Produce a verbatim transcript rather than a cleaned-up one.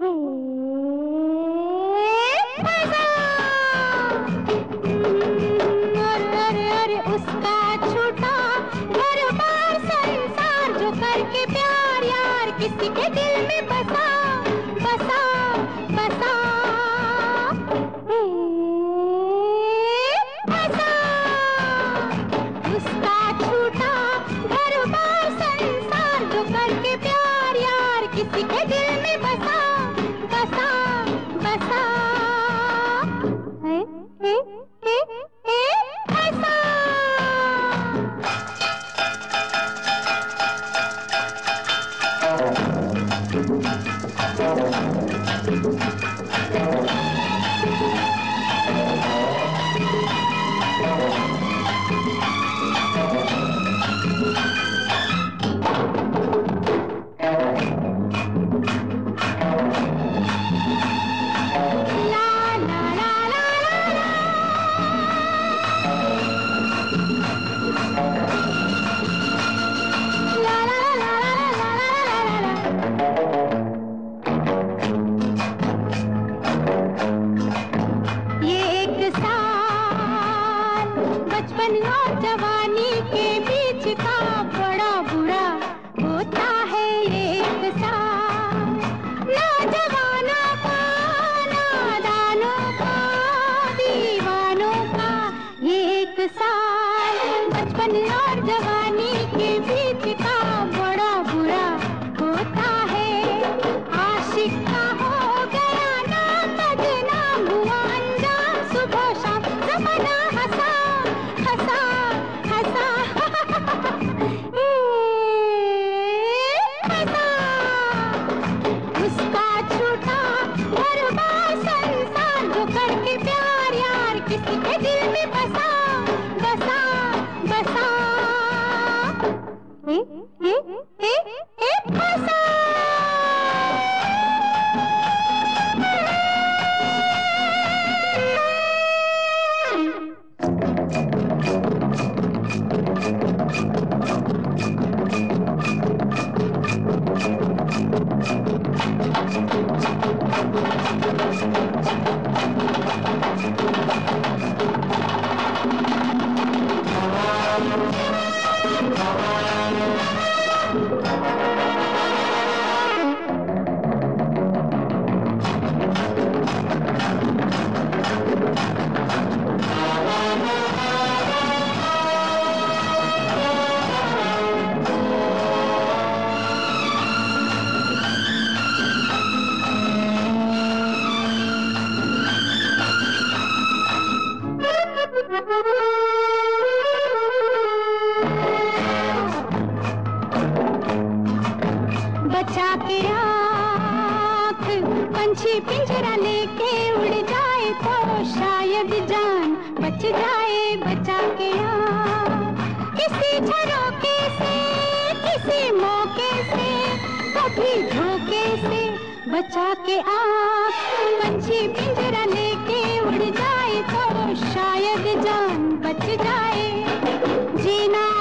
अरे अरे अरे उसका छूटा घर बार संसार, जो करके प्यार यार किसी के दिल में बसा बसा बसा बसा। उसका छूटा घर बार संसार, जो करके प्यार यार किसी के दिल में बसा बसा बसा। ए, ए, ए, ए, ऐसा। बचपन और जवानी के बीच का बड़ा बुरा होता है एक साल। नौजवानों का, नादानों का, दीवानों का ये एक साल। बचपन और जवानी के बीच का बड़ा बुरा होता है। आशिक का हो गया नाम, बदनाम हुआ अंजाम, सुबह शाम ज़माना हंसा हंसा हंसा हंसा। उसका छूटा घर बार संसार, जो करके प्यार यार किसी के दिल में बसा बसा बसा। ए, ए, ए, ए, बसा। बचा के आँख पंछी पिंजरा लेके उड़ जाए तो शायद जान बच जाए। बचा के आँख किसी झरोके से, किसी मौके से, कभी धोखे से। बचा के आँख पंछी पिंजरा लेके उड़ जाए तो शायद जान बच जाए। जीना